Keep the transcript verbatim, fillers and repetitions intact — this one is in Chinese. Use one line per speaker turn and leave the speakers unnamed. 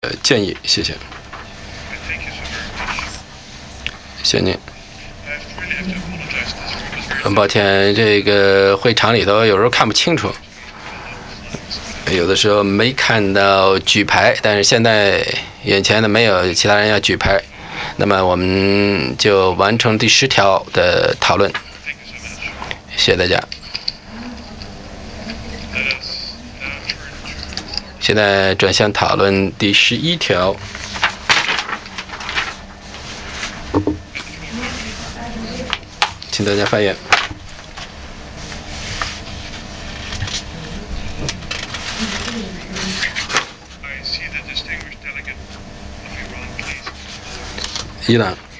呃建议，谢谢。谢谢您。很抱歉，这个会场里头有时候看不清楚，有的时候没看到举牌，但是现在眼前的没有其他人要举牌，那么我们就完成第十条的讨论。谢谢大家。现在转向讨论第十一条。请大家发言。伊朗。